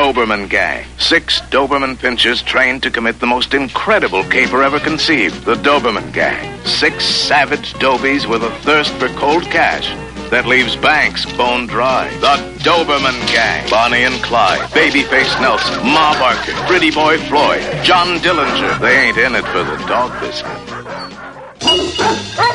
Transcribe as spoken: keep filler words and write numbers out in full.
Doberman Gang. Six Doberman pinchers trained to commit the most incredible caper ever conceived. The Doberman Gang. Six savage dobies with a thirst for cold cash that leaves banks bone dry. The Doberman Gang. Bonnie and Clyde, Babyface Nelson, Ma Barker, Pretty Boy Floyd, John Dillinger. They ain't in it for the dog biscuit.